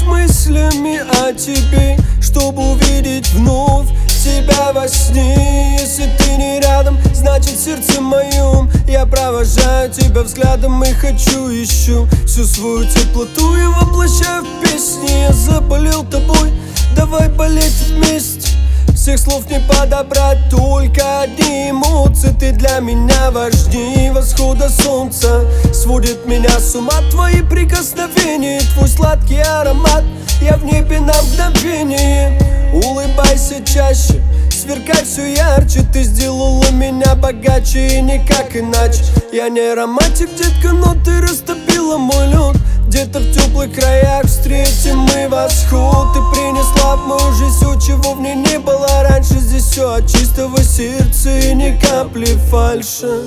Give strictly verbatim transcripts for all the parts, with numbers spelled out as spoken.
мыслями о тебе, чтобы увидеть вновь тебя во сне. Если ты не рядом, значит в сердце моем я провожаю тебя взглядом и хочу, ищу всю свою теплоту и воплощаю в песни. Я заболел тобой, давай болеть вместе. Всех слов не подобрать, только одни эмоции. Ты для меня важнее восхода солнца. Сводит меня с ума твои прикосновения, твой сладкий аромат. Я в небе на мгновение. Улыбайся чаще, сверкай все ярче. Ты сделала меня богаче и никак иначе. Я не романтик, детка, но ты растопила мой лед. Где-то в теплых краях встретим мы восход. Ты принесла в мою жизнь все, чего в ней не было раньше. Здесь все от чистого сердца и ни капли фальши.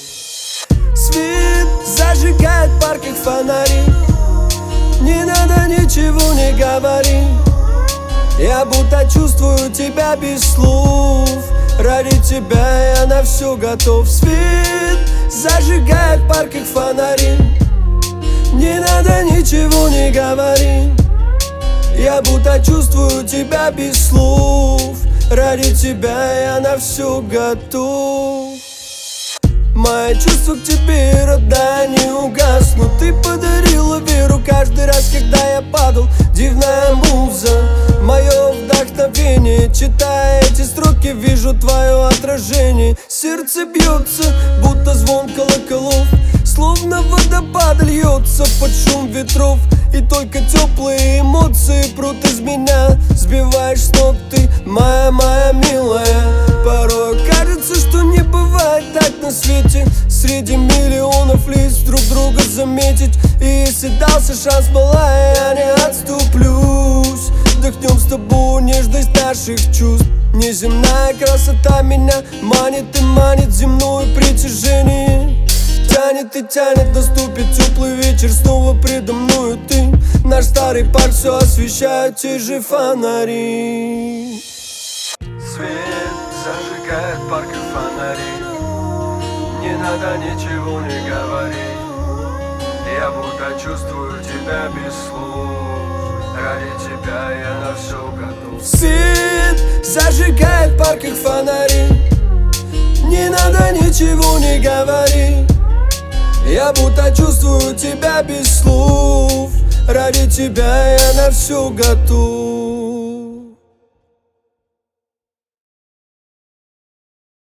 Свет зажигает в парках фонари, не надо ничего не говори. Я будто чувствую тебя без слов. Ради тебя я на все готов. Свет зажигает в парках фонари, не надо ничего не говори. Я будто чувствую тебя без слов. Ради тебя я на все готов. Мои чувства к тебе, родная, не угаснут. Ты подарила веру каждый раз, когда я падал. Дивная муза, мое вдохновение. Читая эти строки, вижу твое отражение. Сердце бьется, будто звон колоколов. Словно водопад льется под шум ветров. И только теплые эмоции прут из меня. Сбиваешь с ног ты, моя, моя милая. Порой кажется, что не бывает так на свете. Среди миллионов лиц друг друга заметить. И если дался шанс, малая, я не отступлюсь. Вдохнем с тобой нежность наших чувств. Неземная красота меня манит и манит земное притяжение. Тянет и тянет, наступит теплый вечер, снова предо мною ты. Наш старый парк все освещают те же фонари. Свет зажигает в парках фонари, не надо ничего не говорить. Я будто чувствую тебя без слов. Ради тебя я на все готов. Свет зажигает в парках фонари, не надо ничего не говорить. Я будто чувствую тебя без слов. Ради тебя я на все готов.